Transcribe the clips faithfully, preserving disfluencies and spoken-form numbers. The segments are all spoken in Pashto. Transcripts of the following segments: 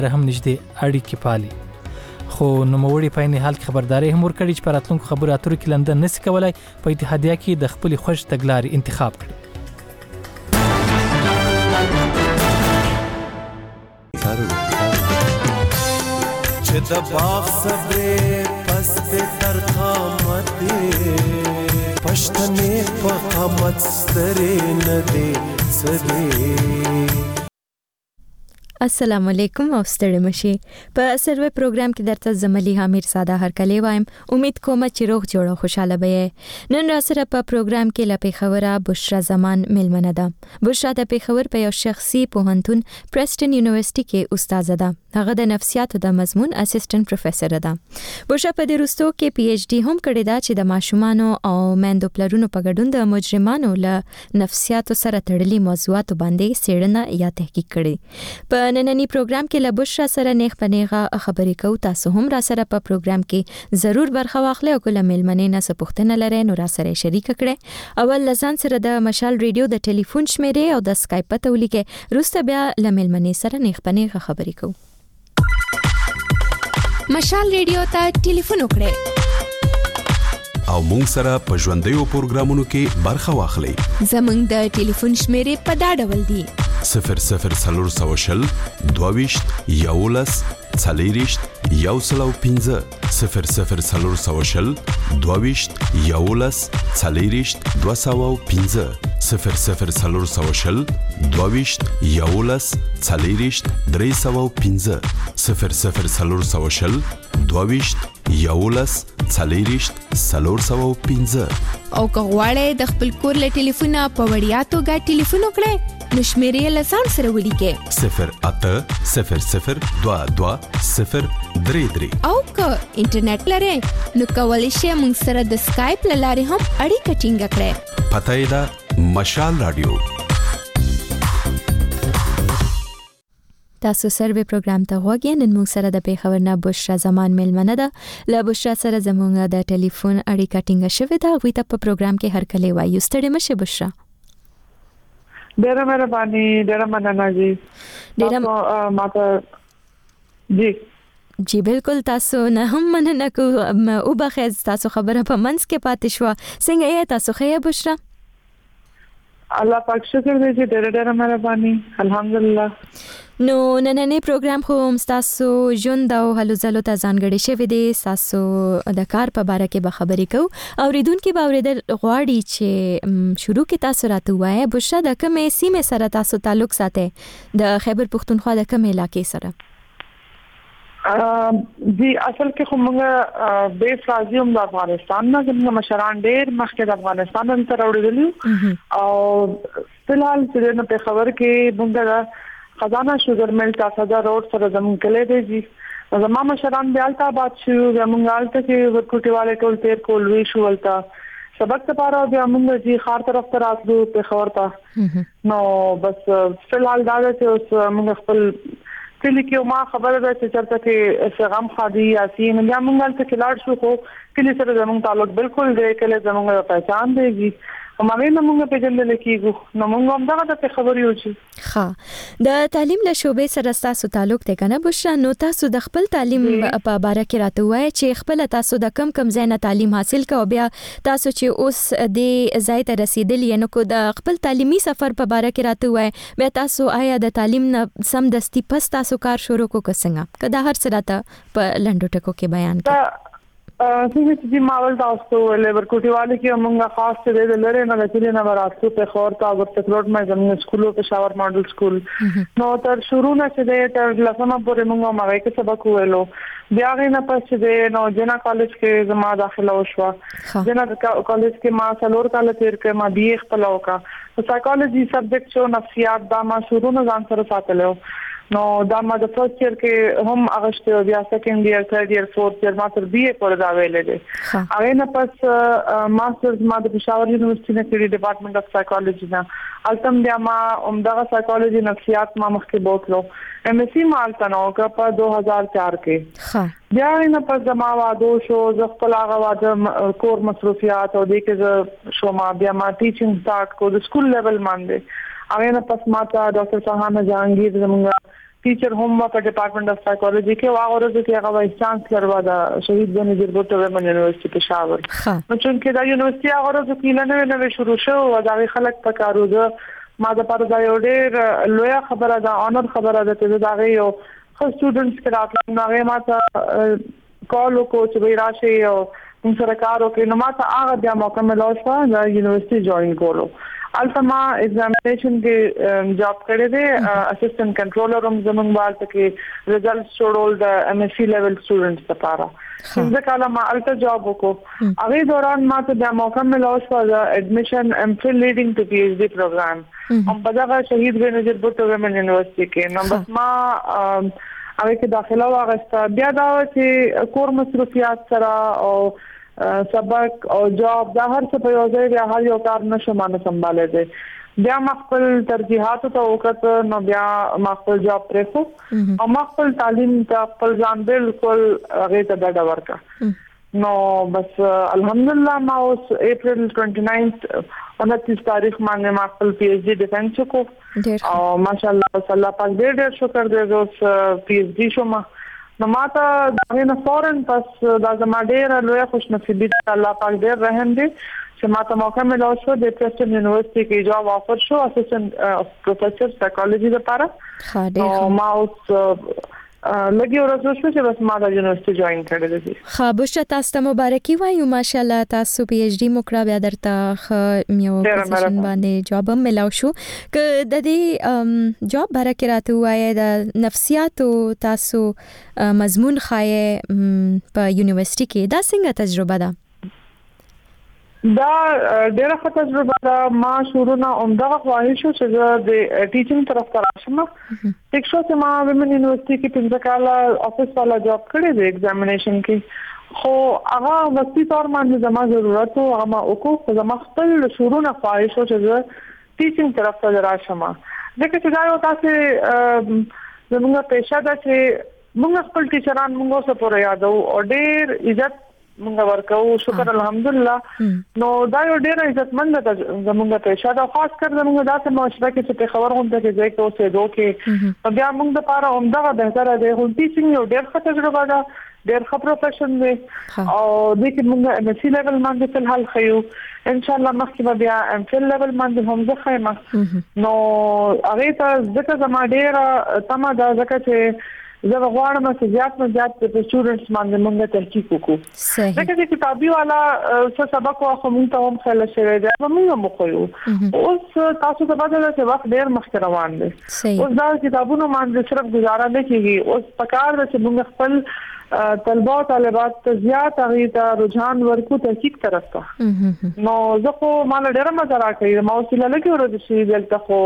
هم نږدې اړیکې پالي. خو نوموړي په عین حال کې خبرداري هم ورکړې چې په راتلونکو خبرو اترو کې لندن نشي کولای په اتحادیه کې د خپلې خوښ تګلارې انتخاب کړي. چې د باغ صبرې پس دې تر قامتې پښتنې په قامت سترې نه دې څدې. السلام علیکم او ستړي مشي. په سروي پروګرام کې درته زملي حامیر ساده هرکلی وایم. امید کوم چې روغ جوړ او خوشاله به. نن را سره په پروګرام کې لپاره خبره بشرا زمان ملمنه ده. بشرا د پیښور په یو شخصي پوهنتون پرستن یونیورسيټي کې استاد ده. هغه د نفسیاتو د مضمون اسسټنټ پروفیسور ده. بشرا په دې وروستو کې پی ایچ ډي هم کړې ده چې د ماشومانو او میندو پلرونو په ګډون د مجرمانو له نفسیاتو سره تړلي موضوعات باندې څېړنه یا تحقیق کړي. په نننی پروګرام کې له بشرا سره نیغ په نیغه خبرې کوو. تاسو هم را سره په پروګرام کې ضرور برخه واخلئ او کله ملمنې نه څه پوښتنه لرئ نو را سره شریک کړئ. اول لزان سره د مشال ریډیو د ټلیفون شمیرې او د اسکایپ پته ولیکئ. وروسته بیا له ملمنې سره نیغ په نیغه خبرې کوو. مشال ریډیو ته ټلیفون وکړئ او مونږ سره په ژوندیو پروګرامونو کې برخه واخلئ. زمونږ د ټلیفون شمیرې په دا ډول دي: صفر صفر څلور سوه شل دوهویشت یولس څلېرویشت یو سل او پنځه صفر صفر څلور سوه شل دوهویشت یولس څلېرویشت دوه سوه او پنځه صفر صفر څلور سوه شل دوهویشت یولس څلېرویشت درې سوه او پنځه صفر صفر څلور سوه شل دوهویشت یولس څلېرویشت څلور سوه او پنځه. او که غواړئ د خپل کور له ټلیفونه په وړیا توګه ټلیفون وکړئ نو شمیرې له ځان سره ولیکئ: صفر اته صفر صفر دوه دوه صفر درې درې. او که انټرنیټ لرئ نو کولی شئ موږ سره د اسکایپ له لارې هم اړیکه ټینګه کړئ. پته یې ده مشال رادیو. تاسو سروي پروګرام ته غوږی. نن موږ سره د پیښور نه بشرا زمان ملمنه ده. له بشرا سره زموږ د ټلیفون اړیکه ټینګه شوې ده. هغوی ته په پروګرام کې هرکلی وایو. ستړي مشه بشرا. ډیره مهرباني. ډیره مننه جی. ډیره ماته جی جی بالکل. تاسو نه هم مننه کو او بخیز تاسو خبره په منځ کې پاتې شو. څنګه یې تاسو خیر بشرا؟ الله پاک شکر دې چې ډېر ډېر مهرباني. الحمدلله. نو نننی پروګرام خو تاسو ژوند او هلو ځلو ته ځانګړی شوی دی. تاسو د کار په باره کې به خبرې کوو. اوریدونکو به اوریدل غواړي چې شروع کې تاسو راته وایي بشرا د کومې سیمې سره تاسو تعلق ساتئ؟ د خیبر پښتونخوا د کومې علاقې سره؟ جی اصل کې خو موږ بیس راځي هم د افغانستان نه. زموږ مشران ډېر مخکې د افغانستان نه تر اورېدلی او فلحال چې نو په خبر کې موږ د خزانه شوګر مل تاسو روډ سره زموږ کله دی جی. زموږ مشران بیا الته باد شو زموږ الته کې ورکوټي والے ټول تیر کول وی شو ولتا سبق لپاره بیا موږ جی خار طرف ته راتلو په خبر ته. نو بس فلحال دا چې اوس موږ خپل کلی کې ما خبره ده چې چرته کې غم خادي یاسین بیا موږ ته کلاړ شو خو کلی سره زموږ تعلق بالکل دی. کله زموږ پہچان دیږي او مې نه موږ په جندل کېږو نو موږ هم دا د خبرې وچی. ها د تعلیم له شوبې سره تاسو تعلق ته کنه بشرا. نو تاسو د خپل تعلیم په باره کې راته وایي چې خپل تاسو د کم کم ځای نه تعلیم حاصل کاوه بیا تاسو چې اوس د ځای ته رسیدلی نو کو د خپل تعلیمي سفر په باره کې راته وایي بیا تاسو آیا د تعلیم نه سم دستی پس تاسو کار شروع کو څنګه کدا هر څه راته په لنډو ټکو کې بیان کړئ. څنګه چې ماول تاسو لیبر کوټي والے کې موږ خاص څه دې لره نه چې نه وراتو په خور تا ورته کلوټ مې زموږ سکولو په شاور ماډل سکول نو تر شروع نه چې دې تر لسمه پورې موږ ماوي کې سبق ویلو. بیا غینه پس دې نو جنا کالج کې زما داخله وشو. جنا کالج کې ما څلور کال تیر کې ما بي خپل وکا. سایکالوجي سبجیکټ شو نفسیات دا ما شروع نه ځان سره ساتلو. نو دا ما د فرست ایئر کې هم اغشته بیا سیکنډ ایئر ثرډ ایئر فورث ایئر ما تر بي اے پر دا ویلې دي. هغه نه پس ماسترز ما د پېښور یونیورسيټي نه کړی ډپارټمنټ اف سایکالوجي نه. التم بیا ما عمدہ سایکالوجي نفسیات ما مخکې بوتلو. ایم ایس سی ما التنو کا په دو هزار چار کې. بیا نه پس ما وادو شو ز خپل هغه واده کور مصروفیات او دې کې شو ما بیا ما ټیچینګ سٹارټ کو د سکول لیول باندې. هغه نه پس ما ته ډاکټر سهانه جهانگیر زموږ ټیچر هم په ډپارټمنټ اف سایکولوژي کې واغورځي چې هغه وایس چانسلر و دا شهید بنظیر بوټو ومن یونیورسيټي پېښور نو چې دا یونیورسيټي هغه کې نه نه شروع شو او دا خلک په کارو ده ما د پاره دا یو ډېر لوی خبره ده اونر خبره ده چې دا یو خو سټوډنټس کې راتلل نو هغه ماته کال کو چې وی راشي او موږ سره کار وکړي نو ماته هغه بیا موقع ملو شو دا یونیورسيټي جوائن کولو البته ما ایگزامینیشن کې جاب کړی دی اسسټنټ کنټرولر هم زمونږ بالته کې ریزلټس شوړول د ام ایس سی لیول سټوډنټس لپاره څنګه کله ما البته جاب وکړو هغه دوران ما ته د موقع ملو شو د اډمیشن ام فل لیډینګ ټو پی ایچ ډی پروګرام هم په دغه شهید بنظیر بوټو ومن یونیورسيټي کې نو بس ما هغه کې داخله واغسته بیا دا چې کور مصروفیات سره او سبق او جاب دا هر څه په یو ځای بیا هر یو کار نشو مانه سمبالې دي بیا خپل ترجیحات ته وکړه نو بیا خپل جاب پرېښو او خپل تعلیم ته خپل ځان بالکل هغه ته ډډه ورکړه نو بس الحمدلله ما اوس اپریل29 انتیس تاریخ باندې ما خپل پی ایچ ډی ډیفنس وکړو او ماشاءالله صلی الله پاک دې ډېر شکر دې اوس پی ایچ ډی شوم نو ماته دا نه فورن پس دا زما ډېر لوی خوش نصیبی الله پاک دې رحم دې چې ماته موقع ملو شو د پرسټن یونیورسيټي کې جواب آفر شو اسسټنټ پروفیسور سایکولوژي لپاره ها ډېر ما اوس لګي ورځو شو چې بس ما د یونیورسيټي جوائن کړل دي خا بشرا تاسو ته مبارکي وایو ماشاءالله تاسو پی ایچ ډی مکرا بیا درته یو پوزیشن باندې جواب هم ملاو شو ک د دې جواب برکه راته وایي د نفسیات تاسو مضمون خای په یونیورسيټي کې دا څنګه تجربه ده دا ډیره ښه تجربه ده ما شروع نه عمده خواهش شو چې د ټیچینګ طرف ته راشم ټیک شو چې ما ومن یونیورسيټي کې پنځه کاله افیس والا جاب کړی دی ایگزامینیشن کې خو هغه وختي تور باندې زما ضرورت او هغه وکړو خو زما خپل شروع نه خواهش شو چې ټیچینګ طرف ته راشم ځکه چې دا یو تاسو زموږه پېښه ده چې موږ خپل ټیچران موږ سره پوره یادو او ډېر عزت موږ ورکو شکر الحمدلله نو دا یو ډېر عزتمند ده زموږ پېښه دا خاص کر زموږ داسې معاشره کې چې خبر هم ته ځای کې اوسې دوکې بیا موږ د پاره عمده بهتره ده خو ټیچینګ یو ډېر ښه تجربه ده ډېر ښه پروفیشن دی او د کې موږ ام ایس سی لیول باندې په حال خيو ان شاء الله مخکې بیا ام فل لیول باندې هم زه خايمه نو هغه ته ځکه زما ډېر تمه ده ځکه چې زه غواړم چې زیات نه زیات د سټوډنټس باندې موږ تحقیق وکړو صحیح ځکه چې کتابي والا څه سبق واخو موږ ته هم خل شوی دی موږ هم خو اوس تاسو ته پته ده چې وخت ډېر مخکې روان دی اوس دا کتابونو باندې صرف گزاره نه کیږي اوس پکار ده چې موږ خپل طلبه او طالبات ته زیات هغه ته رجحان ورکو تحقیق طرف ته نو زه خو مال ډېر مزه راکړم ما اوس لږه ورته شي دلته خو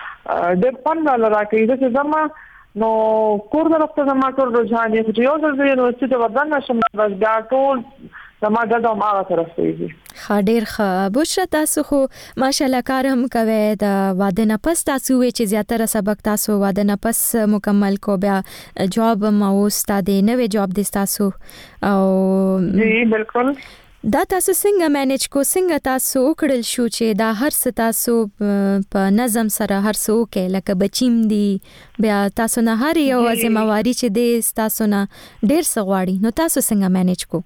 ډېر فن راکړم چې زما نو کور درته زما ټول رجحان یې چې یو ځل د یونیورسيټي وردن نشم بس بیا ټول زما د ما طرف دی خاډیر خ بشرا تاسو خو ماشاءالله کار هم کوي د واده نه پس تاسو وی چې زیاتره سبق تاسو واده نه پس مکمل کو بیا جواب مو استاد نوې جواب دي تاسو او جی بالکل دا تاسو څنګه مینج کو څنګه تاسو وکړل شو چې دا هر څه تاسو په نظم سره هر څه وکړه لکه بچیم دي بیا تاسو نه هر یو ځمواري چې دې تاسو نه ډیر څه غواړي نو تاسو څنګه مینج کو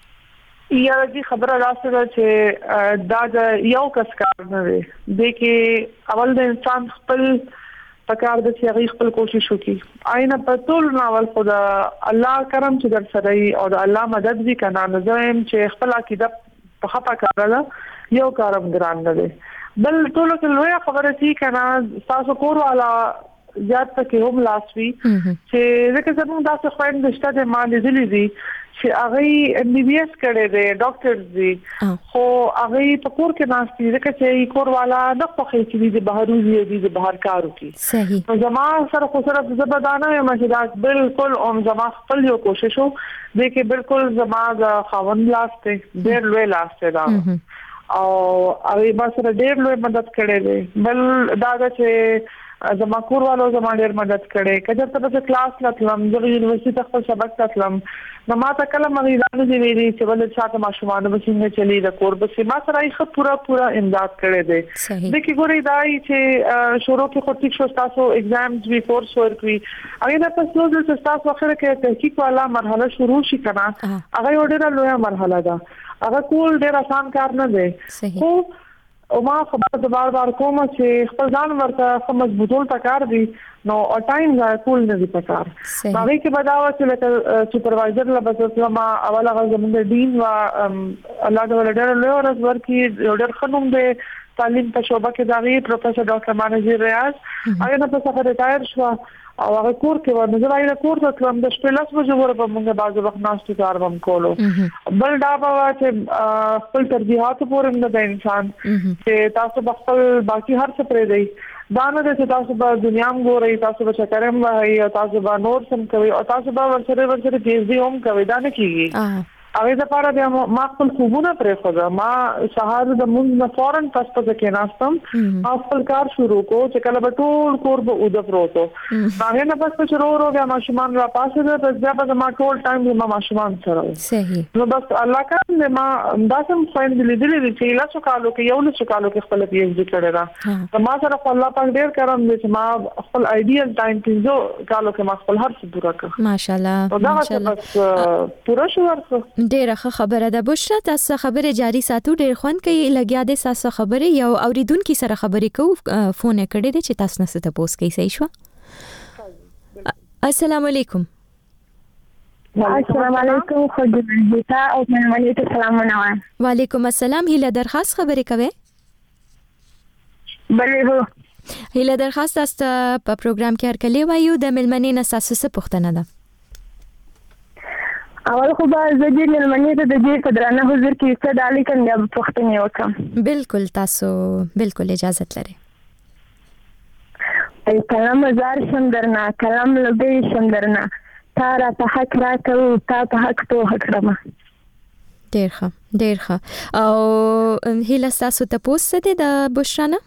یا دې خبره راځي چې دا د یو کس کار نه دی د کې اول د انسان خپل پکار د چې خپل کوشش وکړي آینه په ټول ناول خدا الله کرم چې در سره او د الله مدد وی کنه نو زم چې خپل عقیده په خطا کړل یو کارم ګران نه دی بل ټول کې لوی خبره سي کنه تاسو کور والا زیات تک هم لاسوي چې ځکه زموږ داسې خويند دشته د ما لیدلې دي چې هغه ام بي بي اس کړي دي ډاکټر دي خو هغه په کور کې ناشتي ځکه چې کور والا د خوخي چې دي بهروزي دي د بهر کارو کې صحیح نو زما سره خو سره زبردانه یم چې دا بالکل اون زما خپل یو کوشش وو د کې بالکل زما د خاوند لاسته ډېر لوی لاسته دا او هغه ما سره ډېر لوی مدد کړي دي بل دا چې زما کور والو زما ډېر مدد کړي کله ته په کلاس لاتلم د یونیورسيټي ته خپل سبق لاتلم نو ما ته کله مغي راځي دی ویلي چې ول چاته ماشومان به څنګه چلی د کور به ما سره یې پورا پورا امداد کړي دي د کی ګوري دای چې شروع کې خو ټیک شو تاسو ایگزامز وی کورس ورکوي هغه د تاسو د تاسو اخر کې تحقیق والا مرحله شروع شي کنه هغه ډېره لویه مرحله ده هغه کول ډېر آسان کار نه دی خو او ما خبر د بار بار کوم چې خپل ځان ورته مضبوطول پکار دي نو او ټایم ځای کول نه دي پکار باقي کې بداوه چې لکه سپروایزر لا بس ما اوله غوښمن د دین وا الله د ولډر له ورځ ورکی ډېر خنوم د تعلیم په شوبه کې داغي پروفیسور ډاکټر مانجر ریاض هغه نه په سفر ریټایر شو او هغه کور کې ونه زړای کور ته تلم د شپږ بجې ور په موږ بازو وخت ناشته کار وم کولو بل دا به چې خپل ترجیحات پورې نه د انسان چې تاسو خپل باقي هر څه پرې دی دا نه چې تاسو په دنیا مګورئ تاسو به چکرم وای او تاسو به نور سم کوي او تاسو به ورسره ورسره تیزی هم کوي دا نه کیږي هغه د پاره بیا ما خپل خوبونه پرې خو ما سهار د مونږ نه فورن پس پس کې ناستم خپل کار شروع کو چې کله به ټول کور به اود پروتو هغه نه پس چې رو رو بیا ماشومان را پاسه ده بس بیا به ما ټول ټایم ما ماشومان سره صحیح نو بس الله کار ما داسم فاین لیدلې چې لاسو کالو کې یو لاسو کالو کې خپل پی ایچ ډی کړی را ما سره الله پاک ډیر کرم دې چې ما خپل ایډیال ټایم پنځو کالو کې ما خپل هر څه پورا کړ ماشاءالله ماشاءالله بس پورا شو ورته ډیره خبره ده بشرا تاسو خبره جاری ساتو ډیر خوان کوي لګیا دي تاسو خبره یو اوریدونکو سره خبرې کو فون کړی دي چې تاسو نه ست پوس کوي صحیح شو السلام علیکم السلام علیکم خدایتا او مېلمنې ته سلامونه وایم وعلیکم السلام هله درخواست خبرې کوي بلې هو هله درخواست تاسو په پروګرام کې هر کله وایو د مېلمنې نه تاسو څه پوښتنه ده اول خو به زه دې مېلمنې ته د دې په درانه حضور کې څه ډالۍ کوم یا پوښتنې وکړم بالکل تاسو بالکل اجازه لرئ ای کلام زار شم درنا کلام لګي شم درنا تا را ته حق را کوي تا په حق تو حق رما ډیر ښه ډیر ښه او هله تاسو ته پوښتنه ده د بشرانه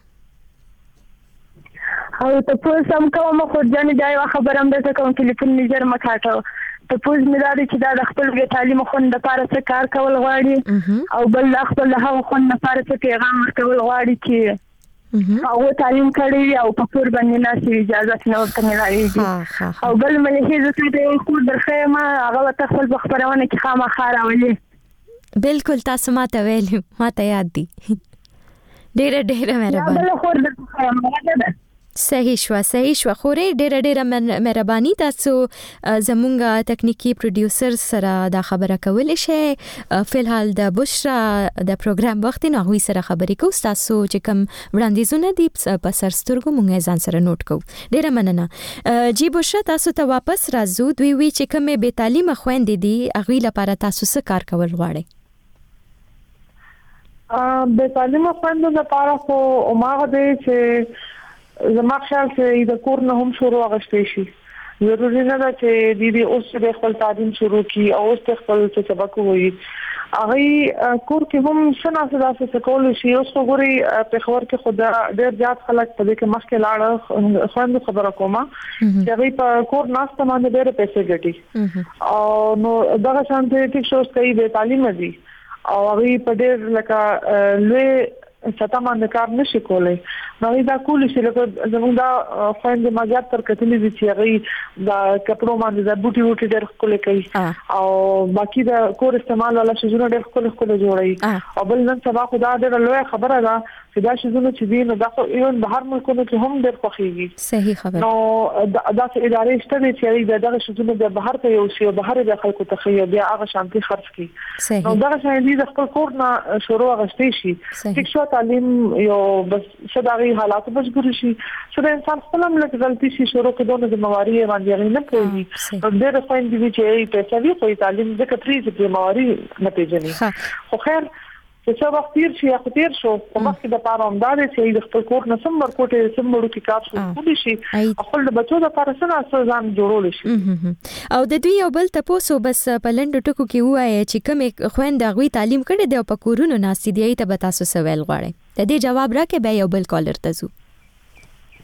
او ته پوښتنه کوم خو ځنه دا خبره هم ده کوم ټلیفون نظر مکاټو ته پوز مې دا چې دا د خپل تعلیم خوند لپاره څه کار کول غواړي او بل خپل هغه خوند لپاره څه پیغام ورکول غواړي چې او تعلیم کړی او په کور باندې ناسي اجازه نه ورته ملایږي او بل مې هیڅ څه د کور درخه ما هغه ته خپل خبرونه کې خامخا راولي بالکل تاسو ماته ویلو ماته یاد دي ډېر ډېر مهرباني بل خور درخه ما ده صحیح شو صحیح شو خورې ډېر ډېر مهرباني تاسو زمونږ تکنیکی پروډوسر سره دا خبره کولې شي فلحال د بشرا د پروګرام وخت نه غوي سره خبرې کوو تاسو چې کوم وړاندیزونه دي په سرسترګو مونږه ځان سره نوٹ کوو ډېر مننه جی بشرا تاسو ته واپس راځو دوی وی چې کومه بے تعلیمه خويندې دي اغوی لپاره تاسو څه کار کول غواړئ ا بے تعلیمه خويندو لپاره خو عمره دي چې زما خیال چې د کور نه هم شروع غشتې شي ضروري نه ده چې د دې اوس د خپل تعلیم شروع کی او اوس خپل څه سبق وایي هغه کور کې هم سنا سدا څه کول شي اوس وګوري په خبر کې خدا ډېر زیات خلک په دې کې مخکې لاړ خوند خبره کومه چې هغه په کور ناشته باندې ډېر پیسې ګټي او نو دا شانته ټیک شوز کوي د تعلیم دي او هغه په ډېر لکه لوی ستا باندې کار نشي کولای نو دا کول شي لکه زموږ دا خويند ماجات تر کتلې دي چې هغه دا کپړو باندې دا بوټي وټي ډېر کول کوي او باقي دا کور استعمال ولا شي زونه ډېر کول کول جوړي او بل نن سبا خدا ډېر لوی خبره ده چې دا شي زونه چې دین دا خو ایون بهر ملکونو کې هم ډېر خوخيږي صحیح خبره نو دا چې ادارې شته چې دا دغه شي زونه د بهر ته یو شي بهر د خلکو ته خي بیا هغه شانتي خرج کی نو دا چې د خپل کور نه شروع غشتي شي چې تعلیم یو بس شداري حالات مجبور شي چې انسان خپل هم لږ غلطي شي شروع کېدونه د مواري باندې نه کوي ډېر خويندې دي چې پیسې وی کوي تعلیم د کتري د مواري نه پیژني خو خیر چې څو وخت تیر شي یا تیر شو په مخکې د پاره همدار چې د خپل کور نه سم ورکوټه سم وړو کې کار شو شي خپل د بچو د پاره څنګه ځان جوړول شي او د دوی یو بل تاسو بس په لنډو ټکو کې وایي چې کوم خويند غوي تعلیم کړي دی او په کورونو ناستي دی ته به تاسو سوال غواړي د دې جواب راکې به یو بل کالر ته زو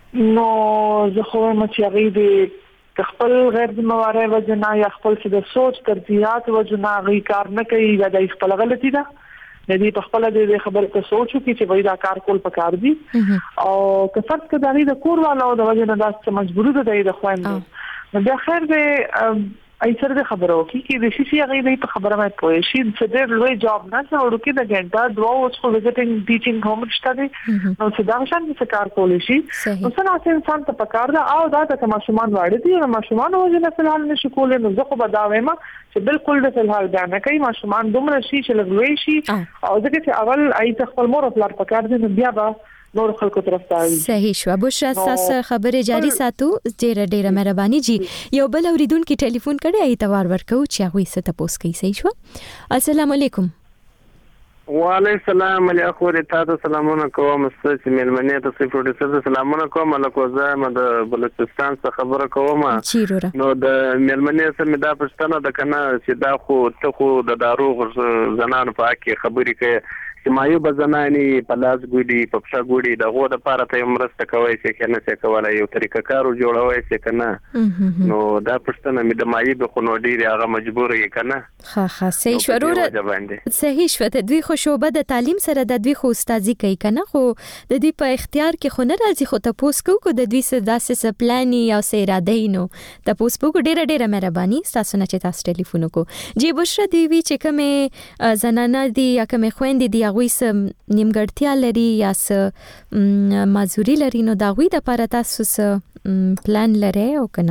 نو زه خو مچ یغي د خپل غیر ذمہواری وجنا یا خپل د سوچ ترجیحات وجنا غي کار نه کوي یا د خپل غلطي ده د دې په خپل د خبرې ته سوچو کې چې وای دا کار کول پکار دي او کثرت کداري د کور والو د وجنه داسې مجبوری ده د خويندو نو بیا خیر د ایثر د خبرو کې کې د شي هغه د خبره مې پوي شي چې د لوی جاب نه څو کې د ګنټه دوه اوس خو وزټینګ ټیچینګ ہوم شته نو چې دا شان څه کار کولی شي نو څنګه انسان ته پکار ده او دا د ماشومان واړه دي او ماشومان وجنه په حال نشي کولای نو زه خو بداوم چې بالکل د فلحال دا نه کوي ماشومان دومره شي چې لګوي شي او ځکه چې اول ایت خپل مور خپل پکار دي نو بیا به نور خلکو طرف ته صحیح شو بشرا تاسو خبره جاری ساتو ډیره ډیره مهرباني جی یو بل اوریدونکو ټلیفون کړی ای توار ورکو چې هغه څه تاسو کوي صحیح شو السلام علیکم وعلیکم السلام علیکم ورته سلامونه کوم ستاسو ملمنه ته سي پروډوسر سلامونه کوم لکه زما د بلوچستان څخه خبره کوم نو د ملمنه سره دا پښتنه د کنه چې دا خو ته خو د داروغ زنانو په اړه خبرې کوي چې مایو بزنانی په لاس ګوډي په پښه ګوډي د غو د پاره ته مرسته کوي چې کنه څه کولای یو طریقه کارو جوړوي چې کنه نو دا پښتنه مې د مایي به خو نو ډیر هغه مجبور یې کنه ها ها صحیح شو صحیح شو ته دوی خو شوبه د تعلیم سره د دوی خو استادي کوي کنه خو د دوی په اختیار کې خو نه راځي خو ته پوس کو کو د دوی سره داسې سپلانی او سیرا دینو ته پوس کو ډیره ډیره مهرباني تاسو نه چې تاسو ټلیفون کو جی بشرا دی وی چې کومه زنانه دی یا کومه خويندې دی هغه سم نیمګړتیا لري یا س مازوري لري نو دا غوي د لپاره تاسو س پلان لري او کنه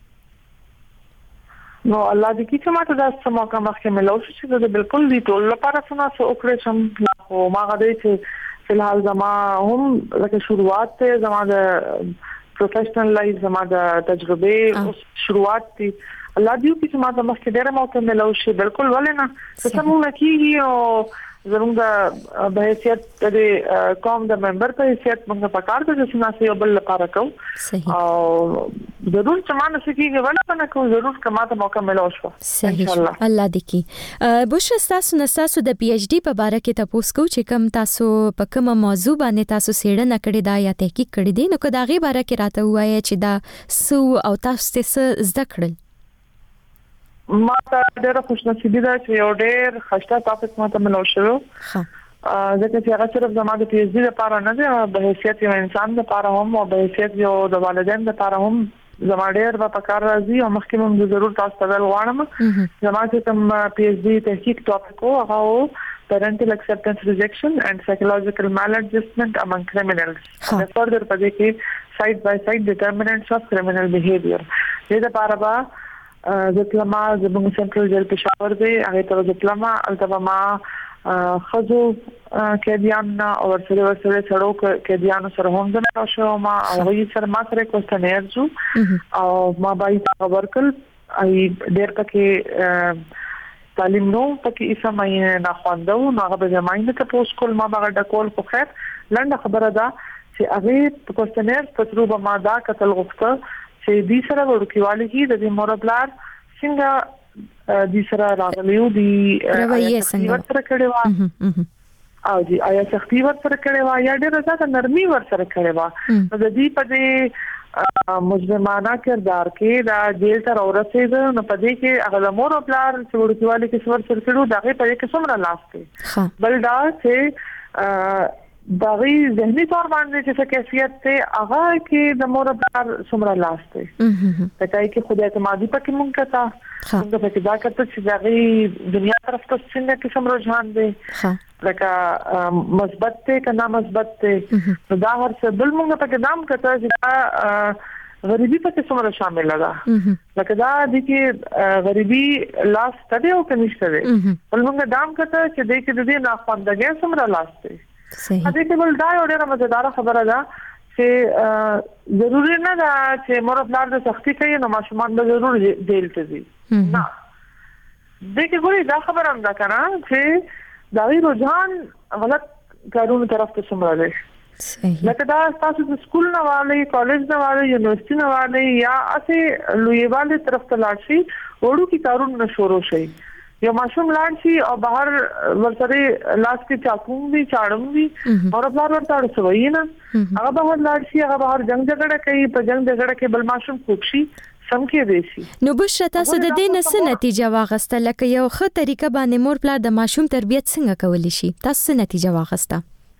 نو الله دې کې چې ماته دا سم موقع مخکې ملو چې دا بالکل دی ټول لپاره څنګه څو وکړې سم خو ما غواړم چې فلحال زما هم لکه شروعات ته زما د پروفیشنل لایف زما د تجربه شروعات دي الله دې کې چې ماته مخکې ډېر موقع ملو شي بالکل ولنه څه سمونه کیږي او زموږ د به حیثیت د قوم د ممبر په حیثیت موږ په کار ته چې ناسې یو بل لپاره کوو او ضرور چې ما نسې کېږي ونه نه کوو ضرور که ماته موقع ملو شو صحیح الله دې کې بشرا تاسو نه تاسو د پی ایچ ډي په باره کې تاسو کو چې کوم تاسو په کومه موضوع باندې تاسو سیړنه کړې دا یا تحقیق کړی دی نو که دا غي باره کې راته وایي چې دا سو او تاسو څه زده کړل ما ته ډېر خوشنصیبي ده چې یو ډېر خشته ټاپک ماته ملو شو ها ځکه چې هغه صرف زما د پی ایچ ډي لپاره نه دی د حیثیت یو انسان لپاره هم او د حیثیت یو د والدین لپاره هم زما ډېر په کار راځي او مخکې موږ ضرور تاسو ته غواړم زما چې کوم پی ایچ ډي تحقیق ټاپک او هغه parental acceptance rejection and psychological maladjustment among criminals and further پدې کې side by side determinants of criminal behavior دې لپاره با ځکه زموږ سنټرل جیل پېښور دی هغه ته ځکه البته ما خزو کېدیان او ورسره ورسره سره کېدیان سره هم د نشو ما او یې سره ما سره کوستنیر جو او ما بای ورکل ای ډېر پکې تعلیم نو پکې اسمه نه خواندو نو هغه به زماینه ته پوس کول ما هغه د کول په خیر لنډه خبره ده چې هغه کوستنیر په تروبه ما دا کتل غوښته چې دې سره ورکیواله کې د دې موربلار څنګه دې سره راغلیو دې رویه څنګه ورته کړي وا او دې آیا سختي ورته کړي وا یا ډېر زیات نرمي ورته کړي وا د دې په دې مجرمانه کردار کې دا جیل تر اورسید نو په دې کې هغه موربلار چې ورکیواله کې څور سره کړو دغه په کې څومره لاس دی بل دا چې دغه ذهني تور باندې چې څه کیفیت ته هغه کې د مور بار څومره لاس ته ته کوي چې خدای اعتمادي پکې مونږ کتا څنګه پکې دا کته چې دغه دنیا طرف ته څنګه کې سم رجحان دی لکه مثبت ته کنا مثبت ته دا هر څه بل مونږ پکې دام کته چې غریبي پکې څومره شامل ده لکه دا د کې غریبي لاس ته او کنيشته دی بل مونږ دام کته چې د کې د دې نه خواندګي څومره لاس ته صحیح هغه ته بل دا یو ډېر مزیدار خبره ده چې ضروري نه ده چې مور خپل د سختي کوي نو ماشومان به ضرور جیل ته ځي نه دغه ګوري دا خبره هم ده کنه چې دا رجحان غلط کارونو طرف ته څومره دی صحیح لکه دا تاسو د سکول نه والی کالج نه والی یونیورسيټي نه والی یا اسه لوی والی طرف ته لاړ شي وړو کی کارونه شروع شي یو ماشوم لاړ شي او بهر ورسره لاس کې چاقوم وي چاړم وي او بهر ورته رسوي نه هغه بهر لاړ شي هغه بهر جنگ جګړه کوي په جنگ جګړه کې بل ماشوم کوک شي سم کې دی شي. نو بشرا تاسو د دې نه څه نتیجه واغسته لکه یو ښه طریقه باندې مور پلار د ماشوم تربیت څنګه کولی شي تاسو څه نتیجه واغسته؟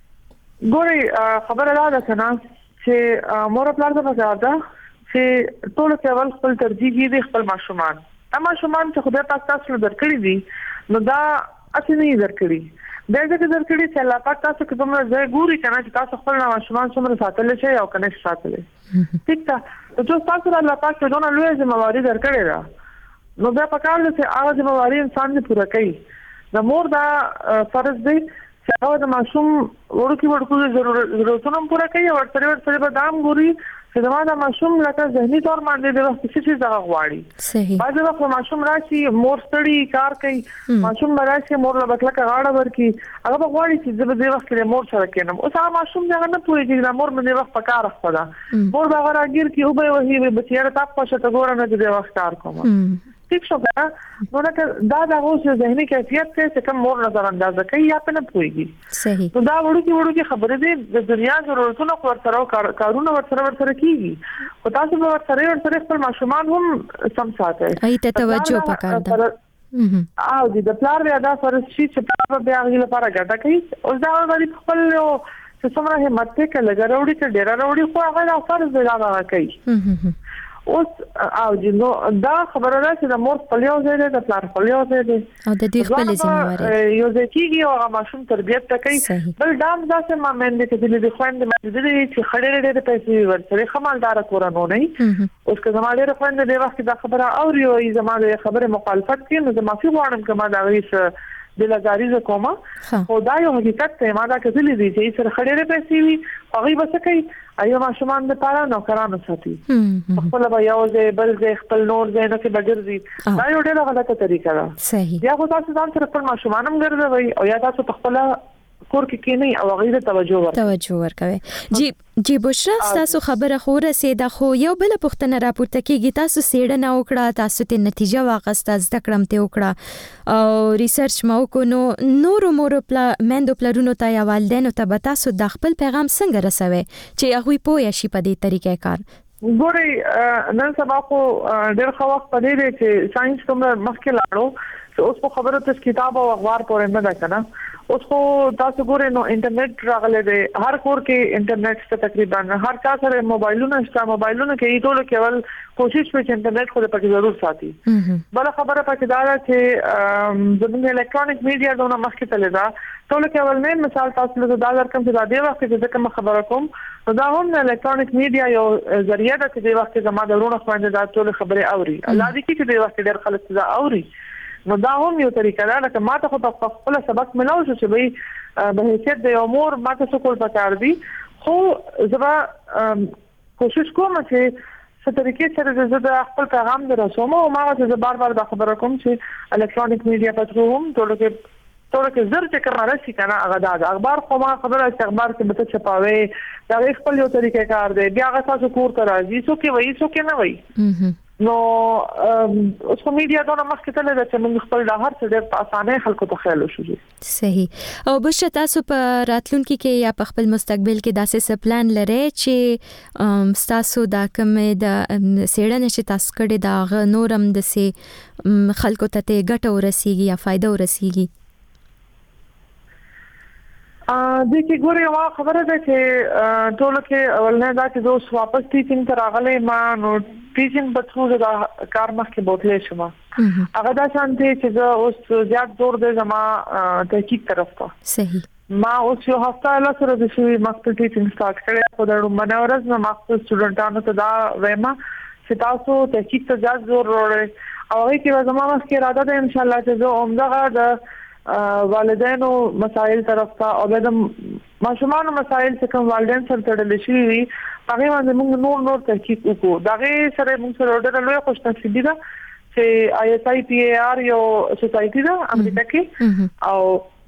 ګوري خبره دا ده کنه چې مور پلار ته پکار ده چې ټول څه ول خپل ترجیح دي خپل ماشومان اما ماشومان چې خدای پاک تاسو درکړي دي نو دا اته نه درکړي دا ځکه درکړي چې الله پاک تاسو کې کومه ځای ګوري کنه چې تاسو خپل ماشومان څومره ساتل شي او کنه ساتل ٹھیک ده چې تاسو الله پاک ته دونه لوی ځمواري درکړي دا نو بیا پکار دي چې هغه ځمواري انسان دې پوره کوي د مور دا فرض دی چې هغه د ماشوم ورکو ورکو ضرورتونه پوره کوي او ورسره ورسره به دام ګوري چې دا د ماشوم لکه ذهني تور باندې د وخت څه څه ځای غواړي صحیح باید وخت ماشوم راشي مور ستړي کار کوي ماشوم راشي مور له بکله غاړه ورکی هغه غواړي چې د دې وخت کې مور سره کېنم او هغه ماشوم څنګه نه پوهیږي دا مور باندې وخت پکار خپل مور دا راګیر کې او به وਹੀ بچیاره تاسو په شته ګور نه د وخت کار کوم ٹھیک شو دا نو دا دا اوس ذهني کیفیت څه کوم مور نظر انداز کوي یا په نه پوهیږي صحیح نو دا وړو کې وړو کې خبره دي د دنیا ضرورتونو خو ورسره کارونه ورسره ورسره کیږي او تاسو به ورسره ورسره خپل ماشومان هم سم ساتي ای ته توجه پکار ده او د پلار بیا دا فرض شي چې پلار بیا غوښتل لپاره ګټه کوي او دا غوړي خپل چې څومره همت کې لګا وروړي چې ډیر وروړي خو هغه فرض دی دا کوي اوس او جنو دا خبره ده چې د مور خپل یو ځای دی د پلار خپل یو ځای دی او د دې خپل ذمہواری یو ځای کېږي او هغه ماشوم تربیت کوي بل دام ځکه ما مند کې د خويند د دې چې خړې ډېر پیسې ورسره خمالدار کورانو نه اوس که زموږ ډېر خويند د وخت د خبره او یو زموږ خبره مخالفت کوي نو زما فی غواړم کما دا ویس د لګاریزه کومه او دا یو حقیقت ته ما دا کتلې دي چې سره خړې پیسې وي هغه بس کوي ایو ماشومان د پاره نو کرانو ساتي خپل به یو ځای بل ځای خپل نور ځای نه کې بګرځي دا یو ډېر غلطه طریقه ده صحیح یا خو تاسو ځان سره خپل ماشومان هم ګرځوي او یا تاسو خپل کور کې کې نه او غیر توجه ورکوي توجه ورکوي جی جی بشرا تاسو خبره خو رسیده خو یو بل پوښتنه راپورته کیږي تاسو سیړنه وکړه تاسو ته نتیجه واغسته زده کړم ته وکړه او ریسرچ مو کو نو نور مور پلا مندو پلرونو ته یا والدینو ته به تاسو د خپل پیغام څنګه رسوي چې هغه پوه شي په دې طریقې کار ګوري نن سبا خو ډېر خو وخت پدې دی چې ساينس کوم مخکې لاړو اوس په خبره ته کتاب او اخبار پورې نه ده کنه اوس خو تاسو ګورئ نو انټرنیټ راغلی دی هر کور کې انټرنیټ ته تقریبا هر چا سره موبایلونه شته موبایلونه کې ټول کېول کوشش وکړي چې انټرنیټ خو په کې ضرور ساتي بل خبره پکې دا ده چې زموږ الکترونیک میډیا دونه مخکې تللی دا ټول کېول نه مثال تاسو له دا درکم چې دا دی وخت چې کوم خبره کوم نو دا هم الکترونیک میډیا یو ذریعہ ده چې د وخت زما د ورونو خواندې دا ټول خبره اوري الله دې کې چې د وخت ډېر خلک دا اوري نو دا هم یو طریقه ده لکه ما ته په خپل سبق ملو شو چې به به حیثیت د امور ما ته څه کول پکار دي خو زما کوشش کوم چې څه طریقې سره د خپل پیغام درسوم او ما ته بار بار دا خبره کوم چې الکترونیک میډیا په هم ټول کې ټول کې زر چې کوم راشي کنه هغه د اخبار خو ما خبره چې اخبار کې به چپاوي دا خپل یو طریقې کار دی بیا هغه تاسو کور ته راځي څو کې وایي څو کې نه وایي نو اوس په میډیا دا مخکې تل د چې موږ خپل د هر څه ډېر په اسانه خلکو ته خیال وشو صحیح او بشره تاسو په راتلونکي کې یا په خپل مستقبل کې داسې څه پلان لرئ چې تاسو دا کوم د سیړنه چې تاسو کړی دا نورم د سي خلکو ته ګټه ورسیږي یا فائدہ ورسیږي ا دې کې ګورې وا خبره ده چې ټول کې اولنه دا چې دوس واپس ټیچینګ ته راغلي ما نو ټیچینګ په څو دا کار مخکې بوتلې شم هغه دا شانتي چې دا اوس زیات زور دی زما تحقیق طرف ته صحیح ما اوس یو هفته لا سره د شي مخکې ټیچینګ سٹارټ کړې په دړو منورز نه مخکې سټوډنټانو ته دا وېما چې تاسو تحقیق ته زیات زور وروړي او هغه کې زما مخکې اراده ده ان شاء الله چې زه عمدغه د والدینو مسائل طرف ته او د ماشومان مسائل چې کوم والدین سره تړل شي وي هغه باندې موږ نور نور تحقیق وکړو دا غي سره موږ سره ډېر لوی خوش نصیبی ده چې آی ایس آی پی ای آر یو سوسایټي ده امریکا کې او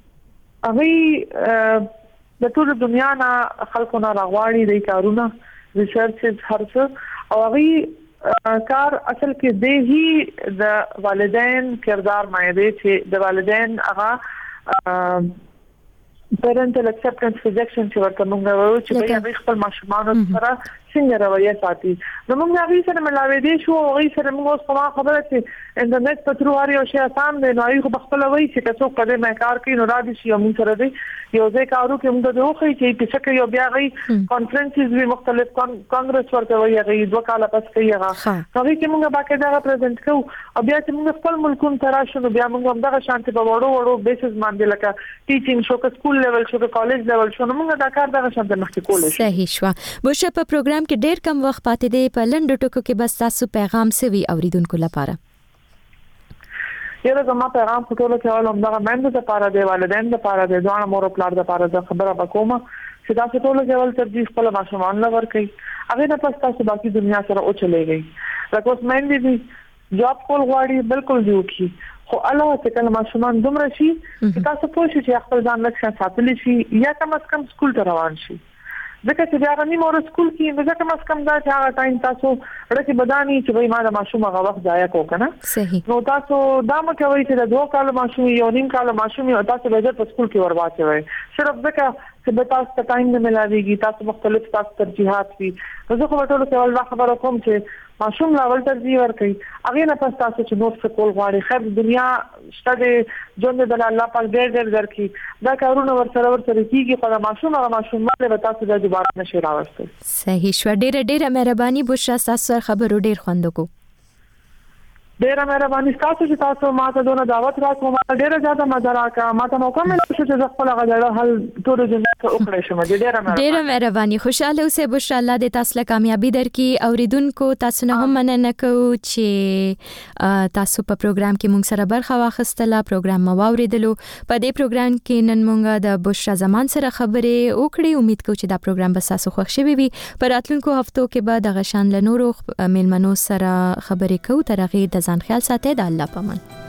هغه د ټول دنیا نه خلکو نه راغواړي د کارونه ریسرچ هرڅه او هغه کار اصل کې دی هی د والدین کردار مې دی چې د والدین هغه parental acceptance rejection چې ورته موږ وایو چې هغه خپل ماشومان سره څنګه رویه ساتي نو موږ هغه سره ملاوي دي شو هغه سره موږ په ما خبره چې انټرنیټ په تر واره شي آسان دی نو هغه خپل وایي چې څوک کله مې کار کوي نو را دي شي موږ سره دی یو ځای کارو کې موږ د وخت چې په څه کې یو بیا غي کانفرنسز وی مختلف کانګرس ورته وایي هغه دوه کاله پس کوي هغه هغه چې موږ باقاعده راپرزنټ کوو او بیا چې موږ خپل ملکون تراشو نو بیا موږ هم دغه شانتي په وړو وړو بیسز باندې لکه ټیچینګ شو که سکول لیول شو که کالج لیول شو نو موږ دا کار دغه شانتي مخکې کولای شو صحیح شو بوشه په پروګرام کې ډېر کم وخت پاتې دی په لنډو ټکو کې بس تاسو پیغام سوي اوریدونکو لپاره یره زما پیغام په ټولو کې اول همدغه مېندو لپاره دی والدین لپاره دی ځوان مور او پلار لپاره د خبره وکوم چې تاسو ټولو کې اول ترجیح خپل ماشومان لور کوي هغه نه پس تاسو باقي دنیا سره او چلےږي لکه اوس مېندې دي جاب کول غواړي بالکل دی وکي خو الله چې کله ماشومان دومره شي چې تاسو پوه شئ چې خپل ځان لکه ساتلی شي یا کم از کم سکول ته روان شي ځکه چې بیا غنی مور سکول کې ځکه کم از کم دا چې هغه ټایم تاسو ورته بدانی چې وای ما د ماشوم هغه وخت ضایع کو کنه صحیح نو تاسو دا مو کوي چې د دوه کال ماشوم یو نیم کال ماشوم یو تاسو به په سکول کې ورواچوي صرف ځکه چې به تاسو ته ټایم نه ملاويږي تاسو مختلف تاسو ترجیحات وي زه خو ټول ته ول خبره کوم چې ماشوم لا ول ترجیح ورکړي هغه نه پس تاسو چې نور څه کول غواړي خیر دنیا شته ژوند د الله پاک ډېر ډېر درکې دا کارونه ورسره ورسره کیږي خو دا ماشوم هغه ماشوم مله تاسو د دوباره نشي راوستل صحیح شو ډېر ډېر مهرباني بشرا تاسو خبرو ډېر خوند کو ډیره مهرباني تاسو چې تاسو ماته دونه دعوت راکوم ډیره زیاته مزه راکا ماته مو کوم چې زه خپل غږ حل ټول جنت وکړې شم ډیره مهرباني ډیره مهرباني خوشاله اوسه بشرا الله دې تاسو له کامیابی درکې اوریدونکو تاسو نه هم مننه کوو چې تاسو په پروګرام کې مونږ سره برخه واخیستله پروګرام مو واوریدلو په دې پروګرام کې نن مونږ د بشرا زمان سره خبرې وکړې امید کوم چې دا پروګرام به تاسو خوښ شي وي په راتلونکو هفتو کې به د غشان له نورو میلمنو سره خبرې کوو تر هغه ځان خیال ساتئ د الله پامان